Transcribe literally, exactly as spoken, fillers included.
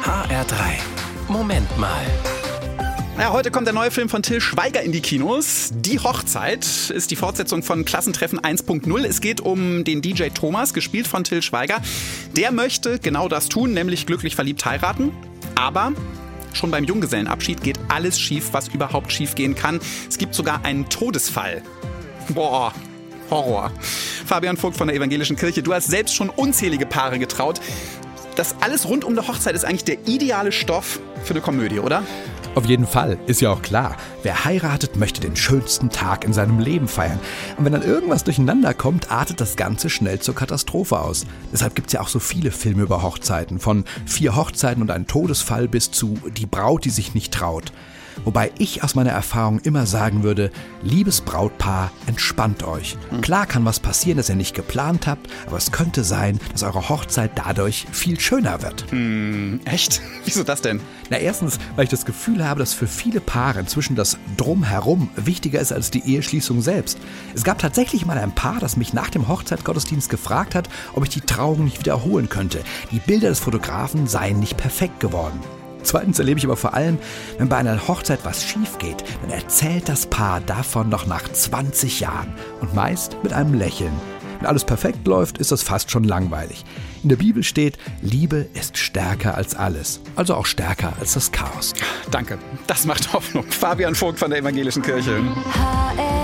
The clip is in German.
H R drei. Moment mal. Ja, heute kommt der neue Film von Til Schweiger in die Kinos. Die Hochzeit ist die Fortsetzung von Klassentreffen eins Punkt null. Es geht um den D J Thomas, gespielt von Til Schweiger. Der möchte genau das tun, nämlich glücklich verliebt heiraten. Aber schon beim Junggesellenabschied geht alles schief, was überhaupt schief gehen kann. Es gibt sogar einen Todesfall. Boah, Horror. Fabian Vogt von der Evangelischen Kirche, du hast selbst schon unzählige Paare getraut. Das alles rund um eine Hochzeit ist eigentlich der ideale Stoff für eine Komödie, oder? Auf jeden Fall, ist ja auch klar. Wer heiratet, möchte den schönsten Tag in seinem Leben feiern. Und wenn dann irgendwas durcheinander kommt, artet das Ganze schnell zur Katastrophe aus. Deshalb gibt's ja auch so viele Filme über Hochzeiten. Von Vier Hochzeiten und ein Todesfall bis zu Die Braut, die sich nicht traut. Wobei ich aus meiner Erfahrung immer sagen würde, liebes Brautpaar, entspannt euch. Klar kann was passieren, das ihr nicht geplant habt, aber es könnte sein, dass eure Hochzeit dadurch viel schöner wird. Hm, echt? Wieso das denn? Na, erstens, weil ich das Gefühl habe, dass für viele Paare inzwischen das Drumherum wichtiger ist als die Eheschließung selbst. Es gab tatsächlich mal ein Paar, das mich nach dem Hochzeitsgottesdienst gefragt hat, ob ich die Trauung nicht wiederholen könnte. Die Bilder des Fotografen seien nicht perfekt geworden. Zweitens erlebe ich aber vor allem, wenn bei einer Hochzeit was schief geht, dann erzählt das Paar davon noch nach zwanzig Jahren und meist mit einem Lächeln. Wenn alles perfekt läuft, ist das fast schon langweilig. In der Bibel steht, Liebe ist stärker als alles, also auch stärker als das Chaos. Danke, das macht Hoffnung. Fabian Vogt von der Evangelischen Kirche. H R